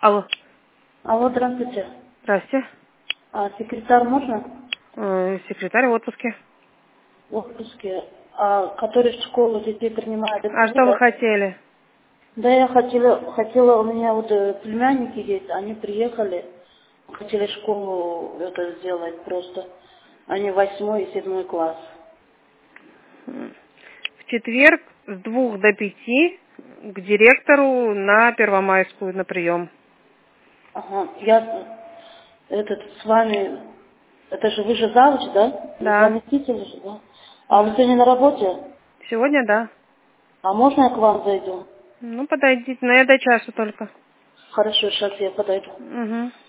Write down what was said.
Алло. Алло, здравствуйте. Здрасте. А секретарь можно? Секретарь в отпуске. В отпуске. А который в школу детей принимает? Это А вы, что вы да? хотели? Да, я хотела, у меня вот племянники есть, они приехали, хотели школу это сделать просто. Они 8 и 7 класс. В четверг с 2 до 5 к директору на Первомайскую на прием. Ага, я с вами, это же вы же завуч, да? Вы Да. заместитель же, да? А вы сегодня на работе? Сегодня да. А можно я к вам зайду? Ну, подойдите, но я до часа только. Хорошо, сейчас я подойду. Угу.